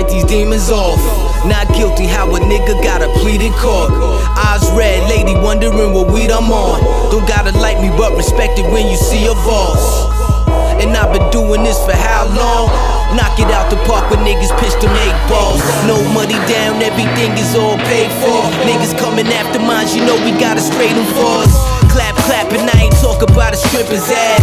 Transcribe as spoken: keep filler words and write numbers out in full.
fight these demons off. Not guilty, how a nigga gotta plead in court. Eyes red, lady wondering what weed I'm on. Don't gotta like me, but respect it when you see a boss. And I've been doing this for how long? Knock it out the park when niggas pitch them eight balls. No money down, everything is all paid for. Niggas coming after mines, you know we gotta straight them for us. Clap, clap, and I ain't talk about a stripper's ass.